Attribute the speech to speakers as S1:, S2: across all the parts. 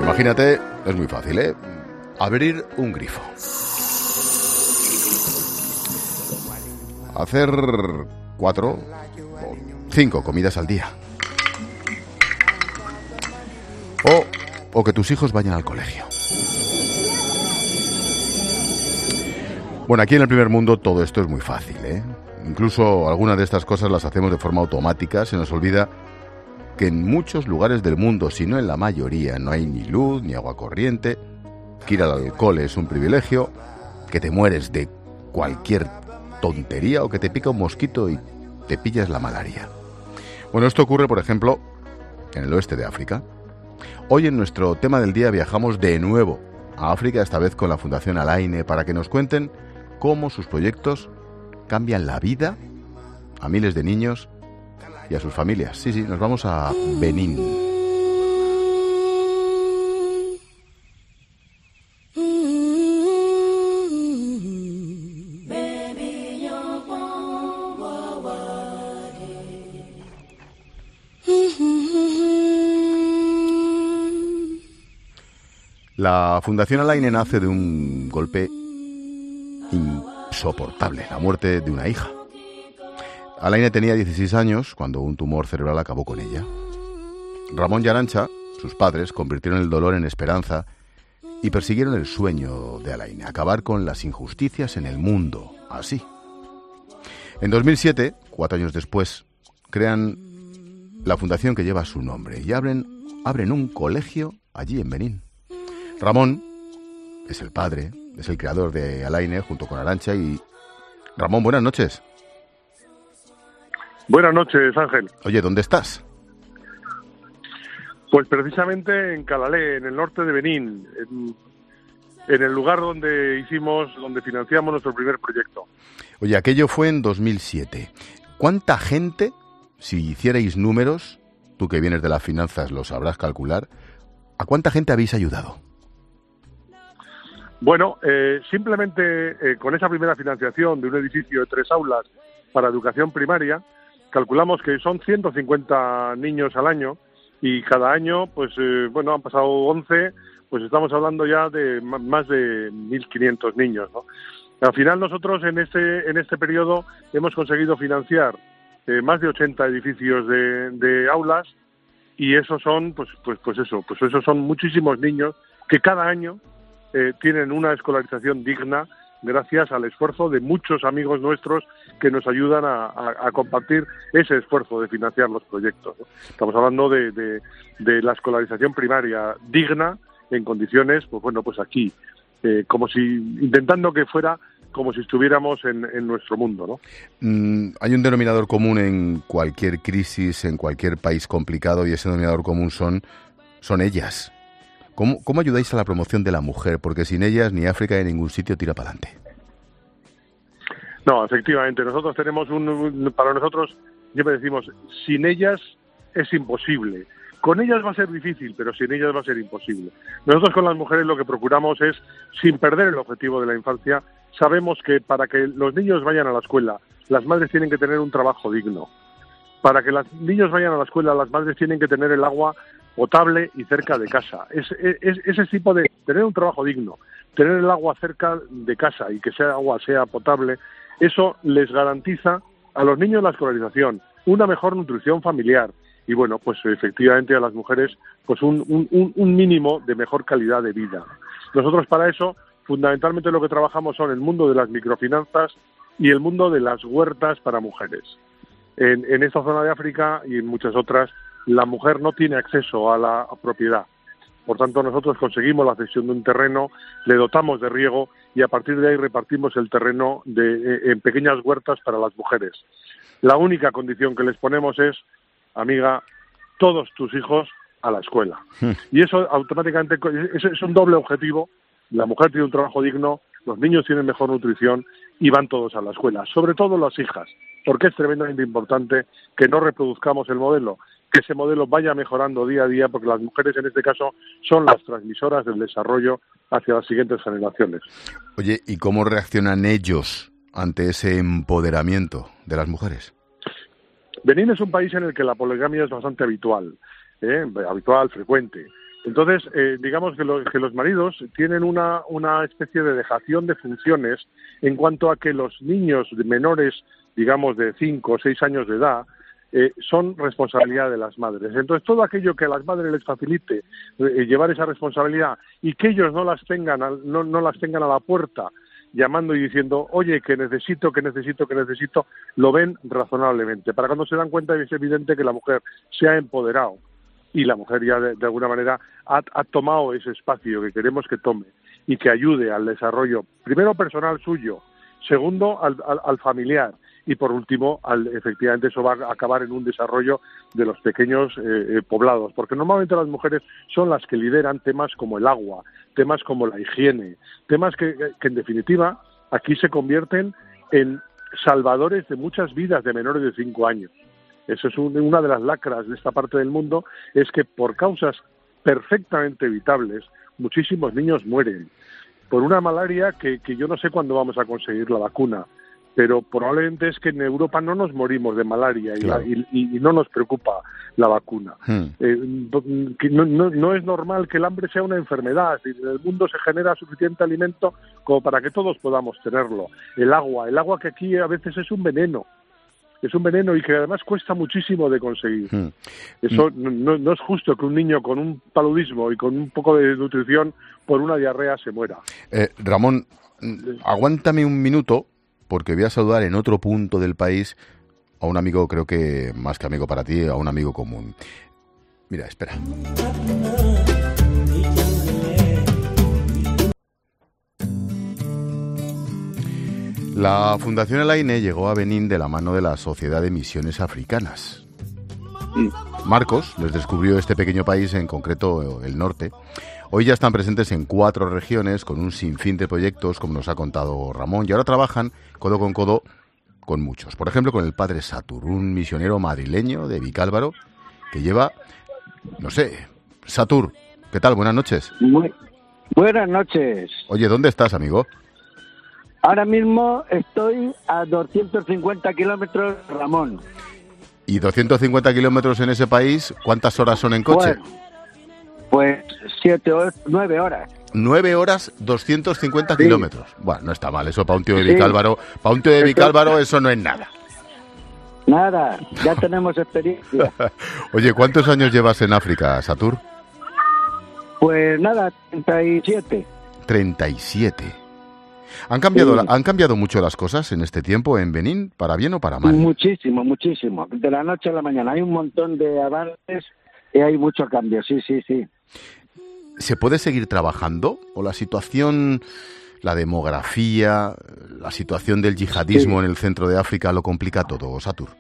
S1: Imagínate, es muy fácil, ¿eh? Abrir un grifo. Hacer 4 o 5 comidas al día. O que tus hijos vayan al colegio. Bueno, aquí en el primer mundo todo esto es muy fácil, ¿eh? Incluso algunas de estas cosas las hacemos de forma automática. Se nos olvida que en muchos lugares del mundo, si no en la mayoría, no hay ni luz ni agua corriente, que ir al cole es un privilegio, que te mueres de cualquier tontería o que te pica un mosquito y te pillas la malaria. Bueno, esto ocurre, por ejemplo, en el oeste de África. Hoy en nuestro tema del día viajamos de nuevo a África, esta vez con la Fundación Al-Aine, para que nos cuenten cómo sus proyectos cambian la vida a miles de niños y a sus familias. Sí, nos vamos a Benín. La Fundación Al-Aine nace de un golpe insoportable, la muerte de una hija. Al-Aine tenía 16 años cuando un tumor cerebral acabó con ella. Ramón y Arantxa, sus padres, convirtieron el dolor en esperanza y persiguieron el sueño de Al-Aine, acabar con las injusticias en el mundo, así. En 2007, 4 años después, crean la fundación que lleva su nombre y abren un colegio allí en Benín. Ramón es el padre, es el creador de Al-Aine junto con Arantxa. Y Ramón, buenas noches.
S2: Buenas noches, Ángel.
S1: Oye, ¿dónde estás?
S2: Pues precisamente en Calalé, en el norte de Benín, en el lugar donde financiamos nuestro primer proyecto.
S1: Oye, aquello fue en 2007. ¿Cuánta gente, si hicierais números, tú que vienes de las finanzas lo sabrás calcular, a cuánta gente habéis ayudado?
S2: Bueno, simplemente con esa primera financiación de un edificio de 3 aulas para educación primaria, calculamos que son 150 niños al año y cada año, pues han pasado 11, pues estamos hablando ya de más de 1.500 niños, ¿no? Al final nosotros en este periodo hemos conseguido financiar más de 80 edificios de aulas y esos son, pues esos son muchísimos niños que cada año tienen una escolarización digna gracias al esfuerzo de muchos amigos nuestros que nos ayudan a compartir ese esfuerzo de financiar los proyectos, ¿no? Estamos hablando de la escolarización primaria digna en condiciones, pues aquí, como si intentando que fuera como si estuviéramos en nuestro mundo, ¿no?
S1: Hay un denominador común en cualquier crisis, en cualquier país complicado, y ese denominador común son ellas. ¿Cómo ayudáis a la promoción de la mujer? Porque sin ellas ni África ni ningún sitio tira para adelante.
S2: No, efectivamente, nosotros tenemos para nosotros, siempre decimos, sin ellas es imposible. Con ellas va a ser difícil, pero sin ellas va a ser imposible. Nosotros con las mujeres lo que procuramos es, sin perder el objetivo de la infancia, sabemos que para que los niños vayan a la escuela, las madres tienen que tener un trabajo digno. Para que los niños vayan a la escuela, las madres tienen que tener el agua potable y cerca de casa. Es ese tipo de tener un trabajo digno, tener el agua cerca de casa y que esa agua sea potable, eso les garantiza a los niños la escolarización, una mejor nutrición familiar y bueno, pues efectivamente a las mujeres pues un mínimo de mejor calidad de vida. Nosotros para eso fundamentalmente lo que trabajamos son el mundo de las microfinanzas y el mundo de las huertas para mujeres. En esta zona de África y en muchas otras, la mujer no tiene acceso a la propiedad. Por tanto, nosotros conseguimos la cesión de un terreno, le dotamos de riego y a partir de ahí repartimos el terreno en pequeñas huertas para las mujeres. La única condición que les ponemos es, amiga, todos tus hijos a la escuela. Y eso automáticamente es un doble objetivo. La mujer tiene un trabajo digno, los niños tienen mejor nutrición y van todos a la escuela. Sobre todo las hijas, porque es tremendamente importante que no reproduzcamos el modelo, que ese modelo vaya mejorando día a día, porque las mujeres en este caso son las transmisoras del desarrollo hacia las siguientes generaciones.
S1: Oye, ¿y cómo reaccionan ellos ante ese empoderamiento de las mujeres?
S2: Benín es un país en el que la poligamia es bastante habitual, frecuente. Entonces, digamos que los maridos tienen una especie de dejación de funciones en cuanto a que los niños menores, digamos, de 5 o 6 años de edad, son responsabilidad de las madres. Entonces, todo aquello que a las madres les facilite llevar esa responsabilidad y que ellos no las tengan a la puerta llamando y diciendo, oye, que necesito, lo ven razonablemente. Para cuando se dan cuenta es evidente que la mujer se ha empoderado y la mujer ya de alguna manera ha tomado ese espacio que queremos que tome y que ayude al desarrollo, primero personal suyo, segundo al familiar y por último, efectivamente eso va a acabar en un desarrollo de los pequeños poblados, porque normalmente las mujeres son las que lideran temas como el agua, temas como la higiene, temas que en definitiva aquí se convierten en salvadores de muchas vidas de menores de 5 años. Eso es una de las lacras de esta parte del mundo, es que por causas perfectamente evitables, muchísimos niños mueren por una malaria que yo no sé cuándo vamos a conseguir la vacuna, pero probablemente es que en Europa no nos morimos de malaria
S1: claro.
S2: y no nos preocupa la vacuna. Que no es normal que el hambre sea una enfermedad, y en el mundo se genera suficiente alimento como para que todos podamos tenerlo. El agua que aquí a veces es un veneno y que además cuesta muchísimo de conseguir. Eso no es justo que un niño con un paludismo y con un poco de nutrición por una diarrea se muera.
S1: Ramón, aguántame un minuto porque voy a saludar en otro punto del país a un amigo, creo que más que amigo para ti, a un amigo común. Mira, espera. La Fundación El Aine llegó a Benín de la mano de la Sociedad de Misiones Africanas. Marcos les descubrió este pequeño país, en concreto el norte. Hoy ya están presentes en 4 regiones con un sinfín de proyectos, como nos ha contado Ramón, y ahora trabajan codo con codo con muchos. Por ejemplo, con el padre Satur, un misionero madrileño de Vicálvaro que lleva, no sé, Satur, ¿qué tal? Buenas noches.
S3: Muy buenas noches.
S1: Oye, ¿dónde estás, amigo?
S3: Ahora mismo estoy a 250 kilómetros, Ramón.
S1: ¿Y 250 kilómetros en ese país, cuántas horas son en coche?
S3: Pues 9 horas.
S1: 9 horas, 250 kilómetros. Bueno, no está mal, eso para un tío de Vicálvaro. Para un tío de Vicálvaro eso no es nada.
S3: Nada, ya tenemos experiencia.
S1: Oye, ¿cuántos años llevas en África, Satur?
S3: Pues nada, 37.
S1: 37. ¿Han cambiado mucho las cosas en este tiempo en Benín, para bien o para mal?
S3: Muchísimo. De la noche a la mañana. Hay un montón de avances y hay mucho cambio, sí.
S1: ¿Se puede seguir trabajando? ¿O la situación, la demografía, la situación del yihadismo en el centro de África lo complica todo, Satur?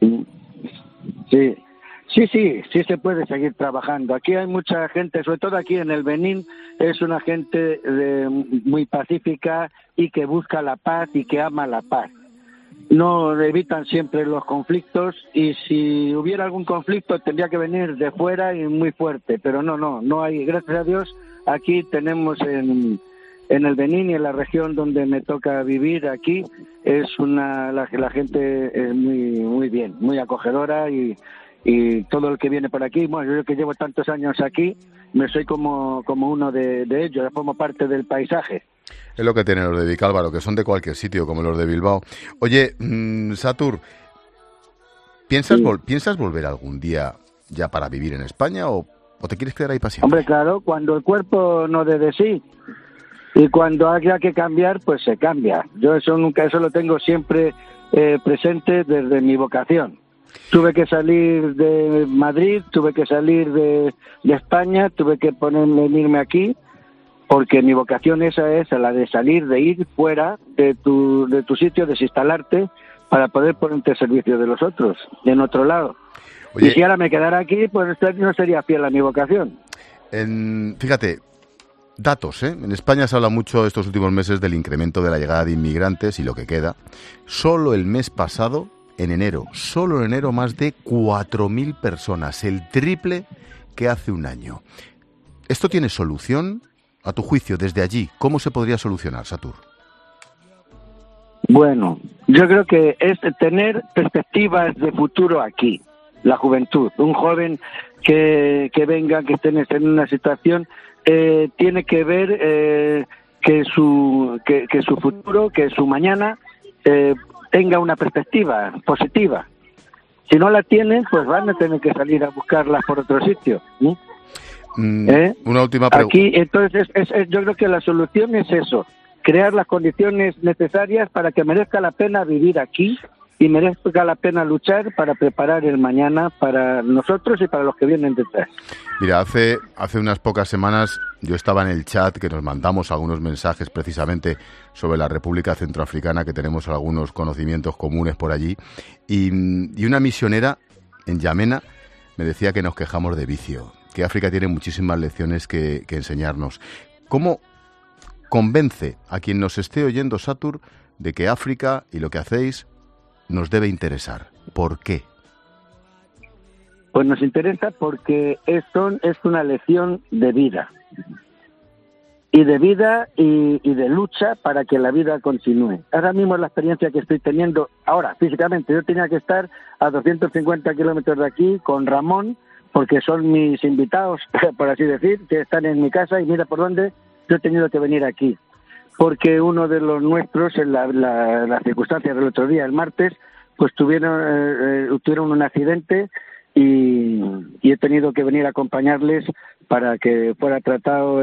S3: Sí, se puede seguir trabajando. Aquí hay mucha gente, sobre todo aquí en el Benín, es una gente muy pacífica y que busca la paz y que ama la paz. No evitan siempre los conflictos y si hubiera algún conflicto tendría que venir de fuera y muy fuerte, pero no hay. Gracias a Dios, aquí tenemos en el Benín y en la región donde me toca vivir aquí, la gente es muy bien, muy acogedora y todo el que viene por aquí, bueno, yo que llevo tantos años aquí, me soy como uno de ellos, ya formo parte del paisaje.
S1: Es lo que tienen los de Vicálvaro, que son de cualquier sitio, como los de Bilbao. Oye, Satur, ¿piensas volver algún día ya para vivir en España o te quieres quedar ahí para siempre?
S3: Hombre, claro, cuando el cuerpo no dé de sí y cuando haya que cambiar, pues se cambia. Yo eso lo tengo siempre presente desde mi vocación. Tuve que salir de Madrid, tuve que salir de España, tuve que venirme aquí, porque mi vocación esa es la de salir, de ir fuera de tu sitio, desinstalarte, para poder ponerte al servicio de los otros, en otro lado. Oye, y si ahora me quedara aquí, pues no sería fiel a mi vocación.
S1: Fíjate, datos, ¿eh? En España se habla mucho estos últimos meses del incremento de la llegada de inmigrantes y lo que queda. Solo el mes pasado, en enero, más de 4.000 personas, el triple que hace un año. ¿Esto tiene solución? A tu juicio, desde allí, ¿cómo se podría solucionar, Satur?
S3: Bueno, yo creo que es tener perspectivas de futuro aquí. la juventud. Un joven que venga, que esté en una situación, tiene que ver que su futuro, que su mañana tenga una perspectiva positiva. Si no la tienen, pues van a tener que salir a buscarla por otro sitio.
S1: Una última pregunta.
S3: Aquí, entonces, yo creo que la solución es eso, crear las condiciones necesarias para que merezca la pena vivir aquí y merezca la pena luchar para preparar el mañana para nosotros y para los que vienen detrás.
S1: Mira, hace unas pocas semanas yo estaba en el chat que nos mandamos algunos mensajes precisamente sobre la República Centroafricana, que tenemos algunos conocimientos comunes por allí, y una misionera en Yamena me decía que nos quejamos de vicio, que África tiene muchísimas lecciones que enseñarnos. ¿Cómo convence a quien nos esté oyendo, Satur, de que África y lo que hacéis nos debe interesar? ¿Por qué?
S3: Pues nos interesa porque es una lección de vida. Y de vida y de lucha para que la vida continúe. Ahora mismo la experiencia que estoy teniendo, ahora físicamente, yo tenía que estar a 250 kilómetros de aquí con Ramón, porque son mis invitados, por así decir, que están en mi casa, y mira por dónde yo he tenido que venir aquí. Porque uno de los nuestros, en las circunstancias del otro día, el martes, pues tuvieron un accidente y he tenido que venir a acompañarles para que fuera tratado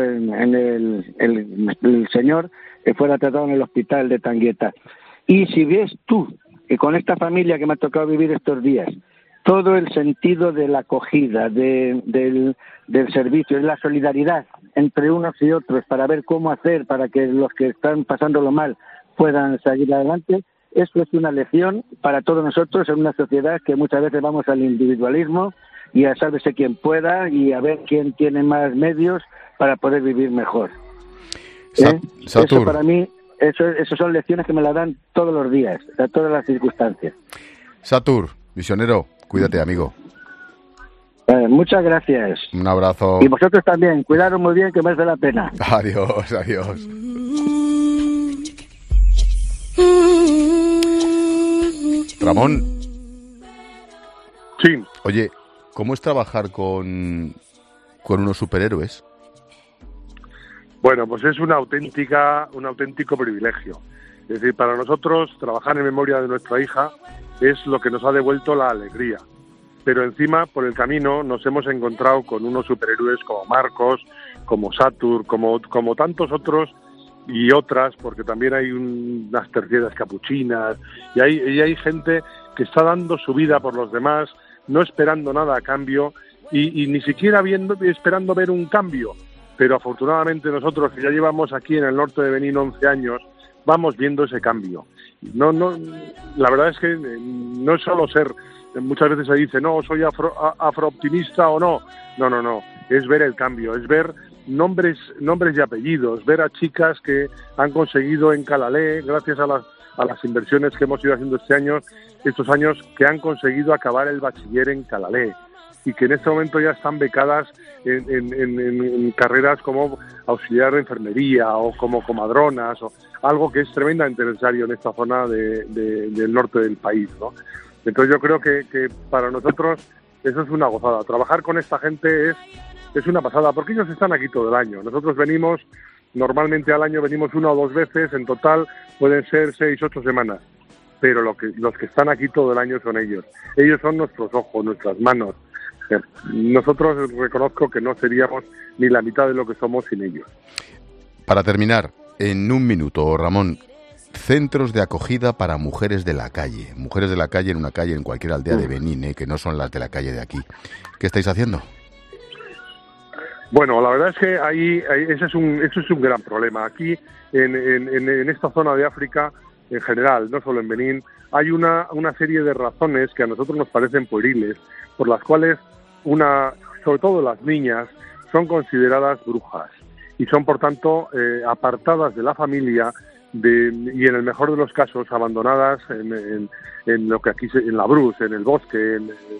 S3: el señor, que fuera tratado en el hospital de Tangueta. Y si ves tú, que con esta familia que me ha tocado vivir estos días, todo el sentido de la acogida, del servicio, de la solidaridad entre unos y otros para ver cómo hacer para que los que están pasándolo mal puedan seguir adelante, eso es una lección para todos nosotros en una sociedad que muchas veces vamos al individualismo y a sálvese quien pueda y a ver quién tiene más medios para poder vivir mejor. Eso para mí, eso son lecciones que me las dan todos los días, a todas las circunstancias.
S1: Satur, misionero, cuídate, amigo.
S3: Muchas gracias.
S1: Un abrazo.
S3: Y vosotros también, cuidaros muy bien, que merece la pena.
S1: Adiós, adiós. Ramón.
S2: Sí.
S1: Oye, ¿cómo es trabajar con unos superhéroes?
S2: Bueno, pues es un auténtico privilegio. Es decir, para nosotros trabajar en memoria de nuestra hija es lo que nos ha devuelto la alegría. Pero encima, por el camino, nos hemos encontrado con unos superhéroes como Marcos, como Satur, como tantos otros y otras, porque también hay unas tercieras capuchinas y hay gente que está dando su vida por los demás, no esperando nada a cambio y ni siquiera esperando ver un cambio. Pero afortunadamente nosotros, que ya llevamos aquí en el norte de Benín 11 años, vamos viendo ese cambio. No, la verdad es que no es solo ser, muchas veces se dice, no, soy afrooptimista o no. No, es ver el cambio, es ver nombres y apellidos, ver a chicas que han conseguido en Calalé, gracias a las inversiones que hemos ido haciendo estos años, que han conseguido acabar el bachiller en Calalé y que en este momento ya están becadas en carreras como auxiliar de enfermería o como comadronas, o algo que es tremendamente necesario en esta zona del norte del país, ¿no? Entonces yo creo que para nosotros eso es una gozada. Trabajar con esta gente es una pasada, porque ellos están aquí todo el año. Nosotros venimos, normalmente al año venimos 1 o 2 veces, en total pueden ser 6, 8 semanas. Pero los que están aquí todo el año son ellos. Ellos son nuestros ojos, nuestras manos. Nosotros reconozco que no seríamos ni la mitad de lo que somos sin ellos.
S1: Para terminar, en un minuto, Ramón, centros de acogida para mujeres de la calle en una calle en cualquier aldea de Benín, que no son las de la calle de aquí. ¿Qué estáis haciendo?
S2: Bueno, la verdad es que eso es un gran problema. Aquí, en esta zona de África, en general, no solo en Benín, hay una serie de razones que a nosotros nos parecen pueriles, por las cuales sobre todo las niñas, son consideradas brujas y son, por tanto, apartadas de la familia y, en el mejor de los casos, abandonadas en lo que aquí en la brus, en el bosque,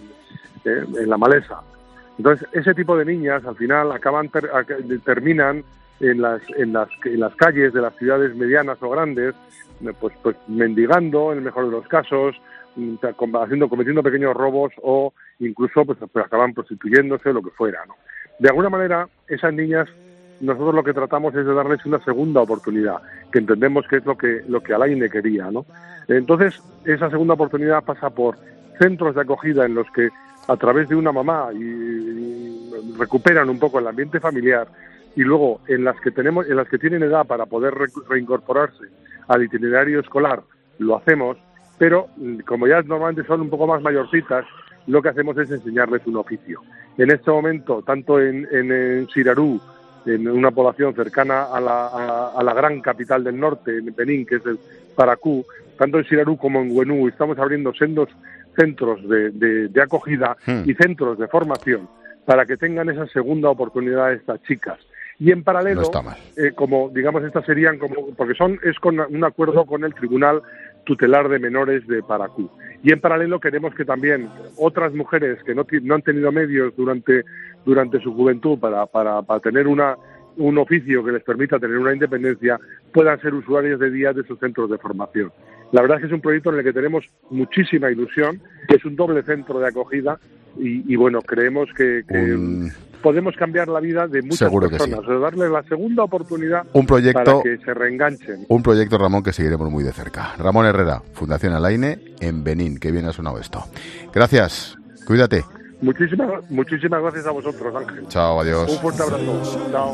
S2: en la maleza. Entonces, ese tipo de niñas, al final, terminan en las calles de las ciudades medianas o grandes, pues mendigando, en el mejor de los casos, cometiendo pequeños robos o incluso pues acaban prostituyéndose o lo que fuera, ¿no? De alguna manera, esas niñas, nosotros lo que tratamos es de darles una segunda oportunidad, que entendemos que es lo que Alaine quería, ¿no? Entonces, esa segunda oportunidad pasa por centros de acogida en los que, a través de una mamá, y recuperan un poco el ambiente familiar, y luego en las que tienen edad para poder reincorporarse al itinerario escolar, lo hacemos, pero como ya normalmente son un poco más mayorcitas, lo que hacemos es enseñarles un oficio. En este momento, tanto en Sirarú, en una población cercana a la gran capital del norte, en Benín, que es el Paracú, tanto en Sirarú como en Huenú, estamos abriendo sendos centros de acogida y centros de formación para que tengan esa segunda oportunidad estas chicas. Y en paralelo, como digamos, estas serían porque es con un acuerdo con el Tribunal Tutelar de Menores de Paracú. Y en paralelo queremos que también otras mujeres que no han tenido medios durante su juventud para tener un oficio que les permita tener una independencia, puedan ser usuarios de día de esos centros de formación. La verdad es que es un proyecto en el que tenemos muchísima ilusión, es un doble centro de acogida y bueno, creemos que podemos cambiar la vida de muchas personas, sí. Darles la segunda oportunidad para que se reenganchen.
S1: Un proyecto, Ramón, que seguiremos muy de cerca. Ramón Herrera, Fundación Alaine, en Benín. Qué bien ha sonado esto. Gracias, cuídate.
S2: Muchísimas gracias a vosotros, Ángel.
S1: Chao, adiós.
S2: Un fuerte abrazo. Chao.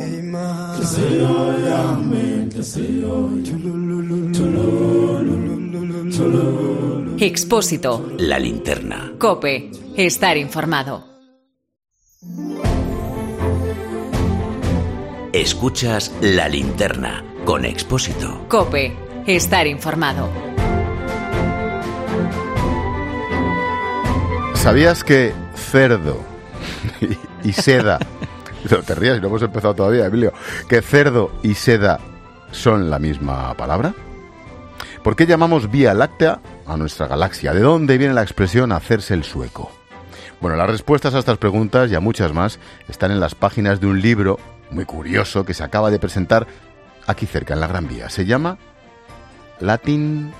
S4: Expósito.
S5: La linterna.
S4: COPE. Estar informado.
S5: Escuchas La Linterna con Expósito.
S4: COPE. Estar informado.
S1: ¿Sabías que cerdo y seda... No te rías, no hemos empezado todavía, Emilio. ¿Que cerdo y seda son la misma palabra? ¿Por qué llamamos Vía Láctea a nuestra galaxia? ¿De dónde viene la expresión hacerse el sueco? Bueno, las respuestas a estas preguntas y a muchas más están en las páginas de un libro muy curioso que se acaba de presentar aquí cerca, en la Gran Vía. Se llama Latin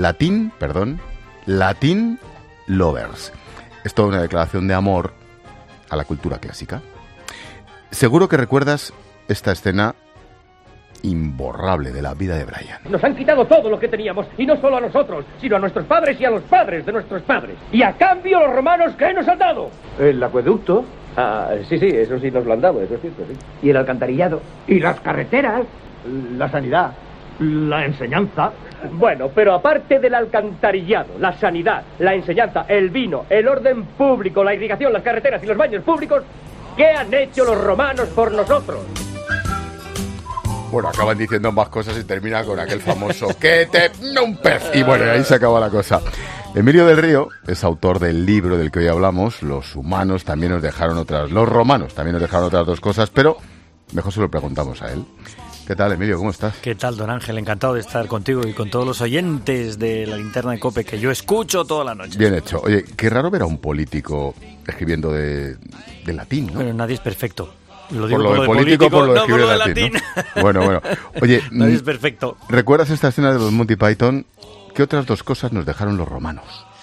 S1: Lovers. Es toda una declaración de amor a la cultura clásica. Seguro que recuerdas esta escena imborrable de la vida de Brian.
S6: Nos han quitado todo lo que teníamos, y no solo a nosotros, sino a nuestros padres y a los padres de nuestros padres. Y a cambio los romanos, ¿qué nos han dado?
S7: El acueducto.
S6: Ah, sí, eso sí nos lo han dado, eso es cierto, sí.
S7: Y el alcantarillado.
S6: Y las carreteras.
S7: La sanidad. La enseñanza.
S6: Bueno, pero aparte del alcantarillado, la sanidad, la enseñanza, el vino, el orden público, la irrigación, las carreteras y los baños públicos, ¿qué han hecho los romanos por nosotros?
S1: Bueno, acaban diciendo más cosas y termina con aquel famoso un pez. Y bueno, ahí se acaba la cosa. Emilio del Río es autor del libro del que hoy hablamos. Los romanos también nos dejaron otras dos cosas, pero mejor se lo preguntamos a él. ¿Qué tal, Emilio? ¿Cómo estás?
S8: ¿Qué tal, don Ángel? Encantado de estar contigo y con todos los oyentes de La Linterna de COPE, que yo escucho toda la noche.
S1: Bien hecho. Oye, qué raro ver a un político escribiendo de latín, ¿no?
S8: Pero nadie es perfecto. Lo
S1: digo por lo de político, por lo de escribir de latín, ¿no? Bueno. Oye,
S8: nadie es perfecto.
S1: ¿Recuerdas esta escena de los Monty Python? ¿Qué otras dos cosas nos dejaron los romanos?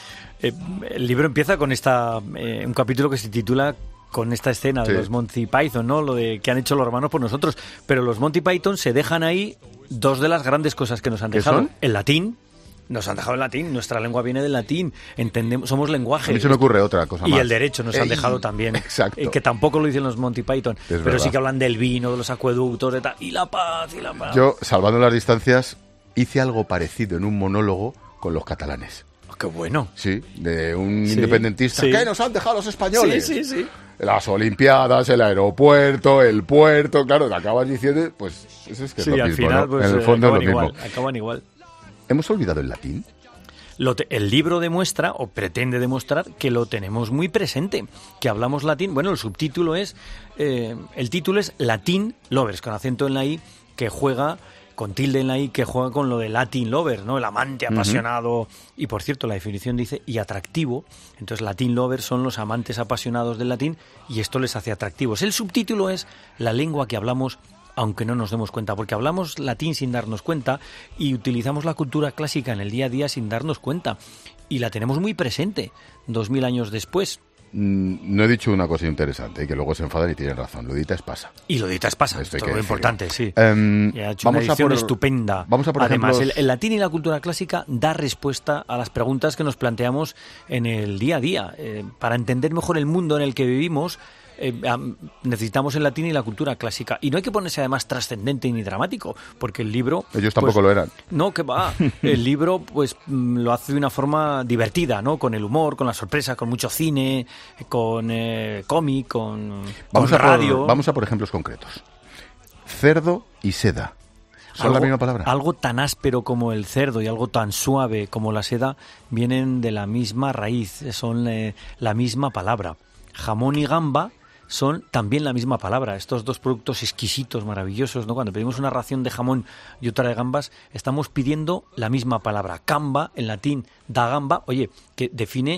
S8: El libro empieza con un capítulo que se titula con esta escena de los Monty Python, ¿no? Lo de que han hecho los romanos por nosotros. Pero los Monty Python se dejan ahí dos de las grandes cosas que nos han dejado.
S1: ¿Son?
S8: El latín. Nos han dejado el latín, nuestra lengua viene del latín, entendemos, somos lenguaje.
S1: A mí se me ocurre otra cosa
S8: y
S1: más.
S8: Y el derecho nos han dejado también.
S1: Exacto.
S8: Que tampoco lo dicen los Monty Python, pero
S1: verdad.
S8: sí que hablan del vino, de los acueductos, de tal, y la paz.
S1: Yo, salvando las distancias, hice algo parecido en un monólogo con los catalanes.
S8: Oh, ¡qué bueno!
S1: Sí, de un independentista.
S8: Sí.
S1: ¿Qué nos han dejado los españoles?
S8: Sí.
S1: Las Olimpiadas, el aeropuerto, el puerto, claro, te acabas diciendo, pues eso es que es lo
S8: al
S1: mismo,
S8: final,
S1: ¿no?
S8: pues,
S1: en el fondo es lo mismo.
S8: Acaban igual.
S1: ¿Hemos olvidado el latín?
S8: El libro demuestra, o pretende demostrar, que lo tenemos muy presente, que hablamos latín. Bueno, el subtítulo es, el título es Latin Lovers, con acento en la I, que juega, con tilde en la I, que juega con lo de Latin Lovers, ¿no? El amante apasionado. Y por cierto, la definición dice, y atractivo. Entonces, Latin Lovers son los amantes apasionados del latín, y esto les hace atractivos. El subtítulo es la lengua que hablamos aunque no nos demos cuenta, porque hablamos latín sin darnos cuenta y utilizamos la cultura clásica en el día a día sin darnos cuenta. Y la tenemos muy presente, 2000 años después.
S1: No he dicho una cosa interesante, que luego se enfadan y tienen razón. Lo de Ita Espasa.
S8: Y lo de Ita Espasa, esto es lo importante, sí. Y ha hecho una edición estupenda.
S1: Vamos a por
S8: Además,
S1: ejemplos...
S8: el latín y la cultura clásica da respuesta a las preguntas que nos planteamos en el día a día. Para entender mejor el mundo en el que vivimos, necesitamos el latín y la cultura clásica. Y no hay que ponerse además trascendente ni dramático, porque el libro...
S1: Ellos tampoco lo eran.
S8: No, que va. El libro pues lo hace de una forma divertida, ¿no? Con el humor, con la sorpresa, con mucho cine, con cómic, con radio.
S1: Vamos a por ejemplos concretos. Cerdo y seda. ¿Son la misma palabra?
S8: Algo tan áspero como el cerdo y algo tan suave como la seda vienen de la misma raíz, son la misma palabra. Jamón y gamba son también la misma palabra. Estos dos productos exquisitos, maravillosos, ¿no? Cuando pedimos una ración de jamón y otra de gambas, estamos pidiendo la misma palabra. Gamba, en latín, da gamba, oye, que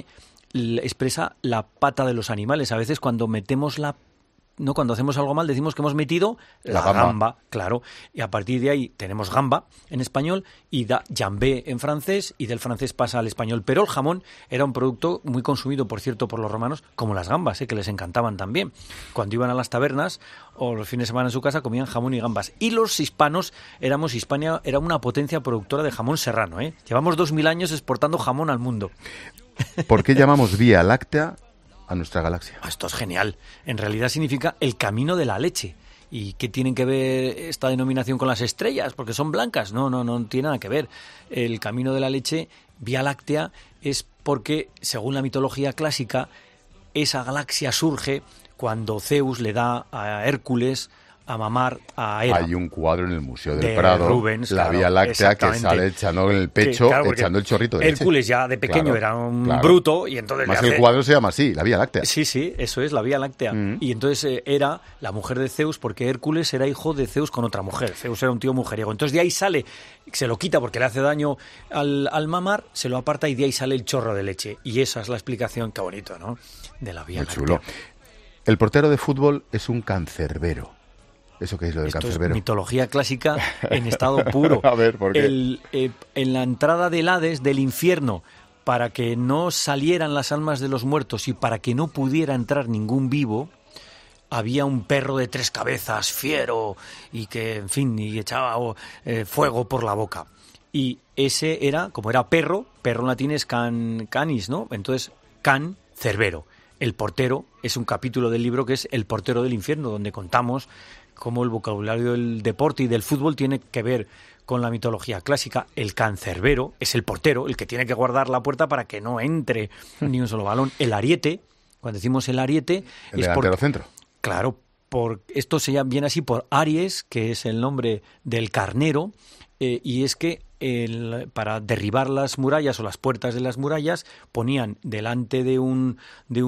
S8: expresa la pata de los animales. A veces cuando metemos cuando hacemos algo mal decimos que hemos metido la gamba, claro, y a partir de ahí tenemos gamba en español y da jambé en francés, y del francés pasa al español. Pero el jamón era un producto muy consumido, por cierto, por los romanos, como las gambas, que les encantaban también. Cuando iban a las tabernas o los fines de semana en su casa comían jamón y gambas. Y los hispanos, Hispania era una potencia productora de jamón serrano, Llevamos 2000 años exportando jamón al mundo.
S1: ¿Por qué llamamos Vía Láctea a nuestra galaxia?
S8: Esto es genial. En realidad significa el camino de la leche. ¿Y qué tienen que ver esta denominación con las estrellas? ¿Porque son blancas? No tiene nada que ver. El camino de la leche, Vía Láctea, es porque, según la mitología clásica, esa galaxia surge cuando Zeus le da a Hércules a mamar a Hera.
S1: Hay un cuadro en el Museo del Prado,
S8: Rubens,
S1: la Vía Láctea, que sale echando en el pecho, echando el chorrito de leche.
S8: Hércules ya de pequeño era un bruto, y entonces
S1: más el cuadro se llama así, la Vía Láctea.
S8: Sí, eso es, la Vía Láctea. Y entonces era la mujer de Zeus, porque Hércules era hijo de Zeus con otra mujer. Zeus era un tío mujeriego. Entonces de ahí sale, se lo quita porque le hace daño al mamar, se lo aparta y de ahí sale el chorro de leche. Y esa es la explicación, qué bonito, ¿no?, de la Vía Láctea. Chulo.
S1: El portero de fútbol es un cancerbero. ¿Eso qué es lo del cancerbero?
S8: Es mitología clásica en estado puro.
S1: A ver, ¿por qué?
S8: En la entrada del Hades, del infierno, para que no salieran las almas de los muertos y para que no pudiera entrar ningún vivo, había un perro de 3 cabezas, fiero, y que, en fin, y echaba fuego por la boca. Y ese era, como era perro en latín es canis, ¿no? Entonces, cerbero. El portero es un capítulo del libro que es El portero del infierno, donde contamos cómo el vocabulario del deporte y del fútbol tiene que ver con la mitología clásica. El cancerbero es el portero, el que tiene que guardar la puerta para que no entre ni un solo balón. El ariete, cuando decimos el ariete...
S1: El delantero centro.
S8: Claro, esto se llama bien así por Aries, que es el nombre del carnero, y es que para derribar las murallas o las puertas de las murallas ponían delante de un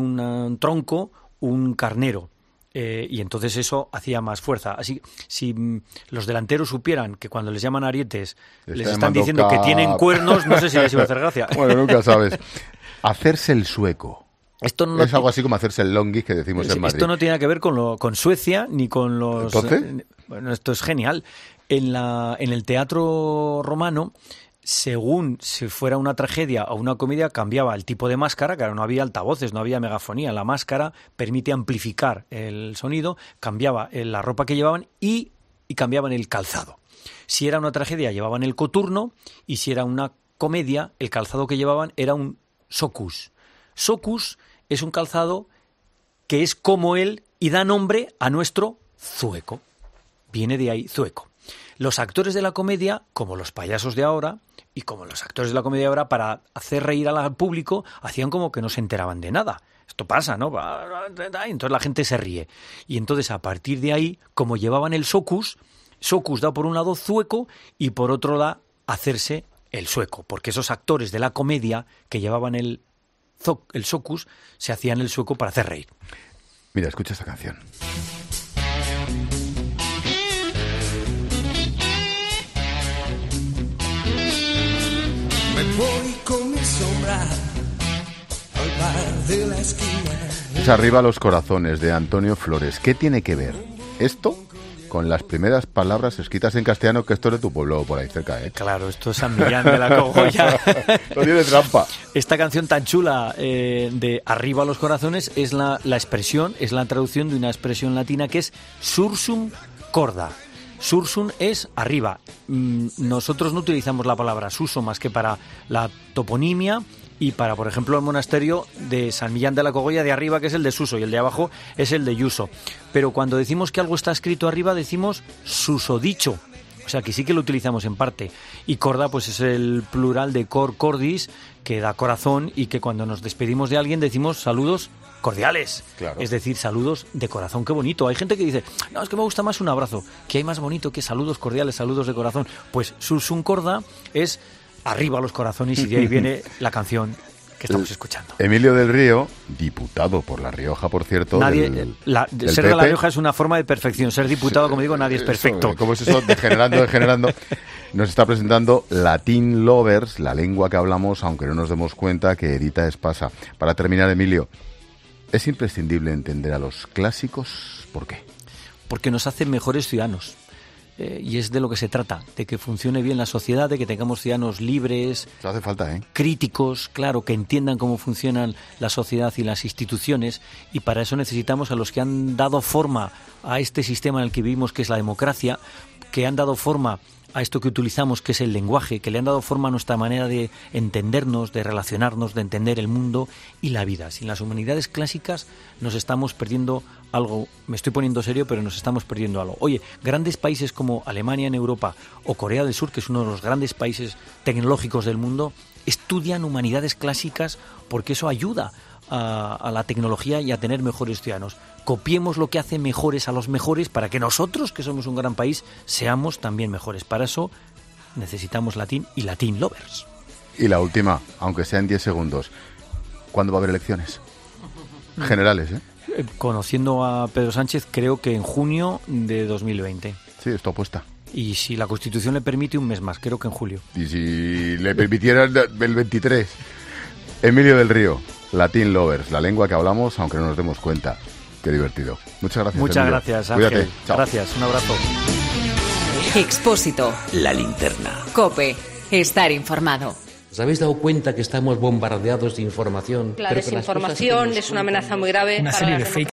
S8: tronco un carnero. Y entonces eso hacía más fuerza. Así, si los delanteros supieran que cuando les llaman arietes les están diciendo que tienen cuernos, no sé si les iba a hacer gracia.
S1: Bueno, nunca sabes. Hacerse el sueco.
S8: Esto no
S1: es algo así como hacerse el longis que decimos en Madrid.
S8: Esto no tiene nada que ver con Suecia ni con los...
S1: ¿Entonces?
S8: Bueno, esto es genial. En el teatro romano, según si fuera una tragedia o una comedia, cambiaba el tipo de máscara. Claro, no había altavoces, no había megafonía. La máscara permite amplificar el sonido, cambiaba la ropa que llevaban y cambiaban el calzado. Si era una tragedia, llevaban el coturno, y si era una comedia, el calzado que llevaban era un socus. Socus es un calzado que es como él y da nombre a nuestro zueco. Viene de ahí, zueco. Los actores de la comedia, como los payasos de ahora, y como los actores de la comedia de ahora, para hacer reír al público, hacían como que no se enteraban de nada. Esto pasa, ¿no? Entonces la gente se ríe. Y entonces, a partir de ahí, como llevaban el socus da por un lado zueco y por otro da hacerse el sueco. Porque esos actores de la comedia que llevaban el socus se hacían el sueco para hacer reír.
S1: Mira, escucha esta canción.
S9: Me voy con mi sombra al bar de la esquina.
S1: Es Arriba los corazones, de Antonio Flores. ¿Qué tiene que ver esto con las primeras palabras escritas en castellano, que esto es de tu pueblo por ahí cerca, ¿eh?
S8: Claro, esto es San Millán de la Cogolla.
S1: No tiene trampa.
S8: Esta canción tan chula de Arriba los corazones es la expresión, es la traducción de una expresión latina que es sursum corda. Sursum es arriba. Nosotros no utilizamos la palabra suso más que para la toponimia y para, por ejemplo, el monasterio de San Millán de la Cogolla de arriba, que es el de Suso, y el de abajo es el de Yuso. Pero cuando decimos que algo está escrito arriba, decimos susodicho. O sea, que sí que lo utilizamos en parte. Y corda, pues es el plural de cor cordis, que da corazón, y que cuando nos despedimos de alguien decimos saludos cordiales.
S1: Claro.
S8: Es decir, saludos de corazón. Qué bonito. Hay gente que dice, no, es que me gusta más un abrazo. ¿Qué hay más bonito que saludos cordiales, saludos de corazón? Pues sursum corda es arriba los corazones, y de ahí viene la canción que estamos escuchando.
S1: Emilio del Río, diputado por La Rioja, por cierto.
S8: Nadie,
S1: del
S8: ser de La Rioja es una forma de perfección. Ser diputado, como digo, nadie es perfecto.
S1: ¿Cómo es eso? Degenerando. Nos está presentando Latin Lovers, la lengua que hablamos, aunque no nos demos cuenta, que edita Espasa. Para terminar, Emilio, ¿es imprescindible entender a los clásicos? ¿Por qué?
S8: Porque nos hacen mejores ciudadanos. Y es de lo que se trata, de que funcione bien la sociedad, de que tengamos ciudadanos libres,
S1: Eso hace falta, ¿eh?
S8: críticos, claro, que entiendan cómo funcionan la sociedad y las instituciones, y para eso necesitamos a los que han dado forma a este sistema en el que vivimos, que es la democracia, que han dado forma a esto que utilizamos, que es el lenguaje, que le han dado forma a nuestra manera de entendernos, de relacionarnos, de entender el mundo y la vida. Sin las humanidades clásicas nos estamos perdiendo algo. Me estoy poniendo serio, pero nos estamos perdiendo algo. Oye, grandes países como Alemania en Europa o Corea del Sur, que es uno de los grandes países tecnológicos del mundo, estudian humanidades clásicas porque eso ayuda a la tecnología y a tener mejores ciudadanos. Copiemos lo que hace mejores a los mejores para que nosotros, que somos un gran país, seamos también mejores. Para eso necesitamos latín y Latin Lovers.
S1: Y la última, aunque sea en 10 segundos, ¿cuándo va a haber elecciones? Generales, ¿eh?
S8: Conociendo a Pedro Sánchez, creo que en junio de 2020.
S1: Sí, esto apuesta.
S8: Y si la Constitución le permite, un mes más, creo que en julio.
S1: Y si le permitieran el 23. Emilio del Río, Latin Lovers, la lengua que hablamos, aunque no nos demos cuenta. Qué divertido. Muchas gracias,
S8: Muchas
S1: Emilio.
S8: gracias, Ángel.
S1: Cuídate. Chao.
S8: Gracias, un abrazo.
S4: Expósito.
S5: La linterna.
S4: COPE. Estar informado.
S10: ¿Os habéis dado cuenta que estamos bombardeados de información?
S11: La desinformación es una amenaza muy grave para la democracia.